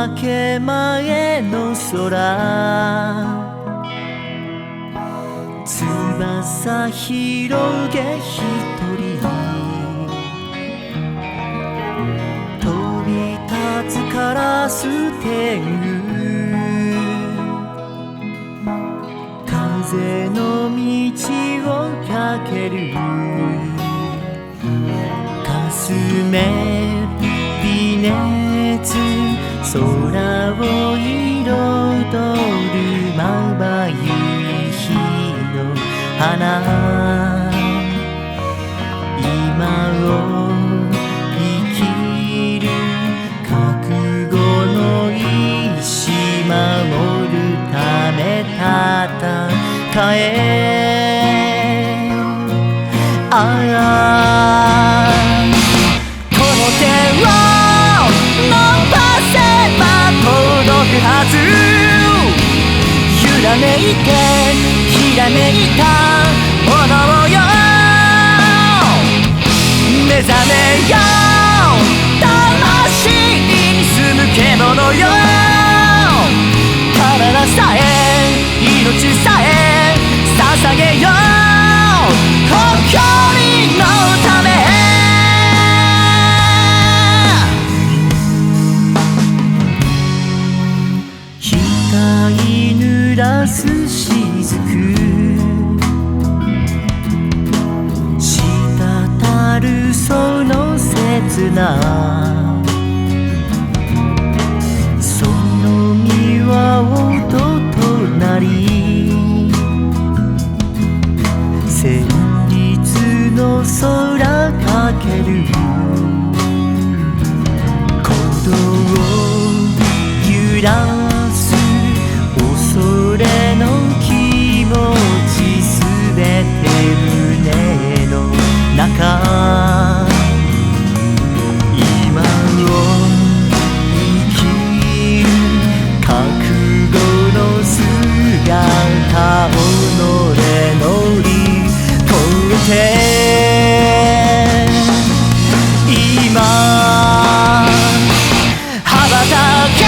明け前の空翼広げ一人飛び立つカラス天狗風の道を駆けるかすめ微熱空を彩るまばゆい日の花今を生きる覚悟の意志守るため戦えこの手を伸ばせば届くはず揺らめいてひらめいたものよ目覚めよ魂に住む獣よ体さえ命さえ捧げよう誇りのため額濡らす雫滴るその切なその身は音となり旋律の空かける鼓動を揺らそれの気持ちすべて胸の中今を生きる覚悟の姿己乗り越えて今羽ばたけ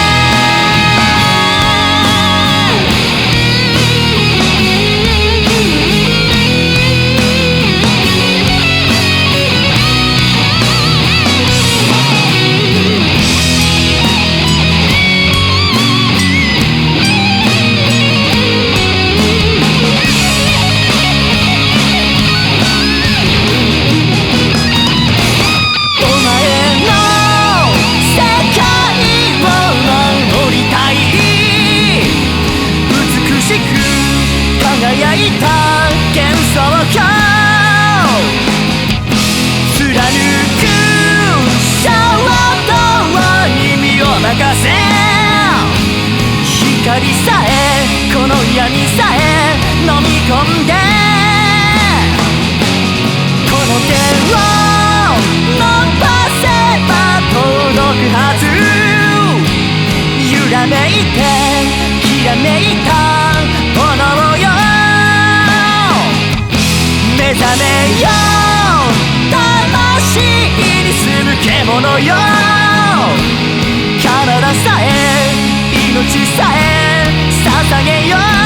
輝いた幻想郷貫くシャワードアに身を任せ光さえこの闇さえ飲み込んでこの手を伸ばせば届くはず揺らめいてきらめいた炎よ目覚めよ魂に住む獣よ体さえ命さえ捧げよう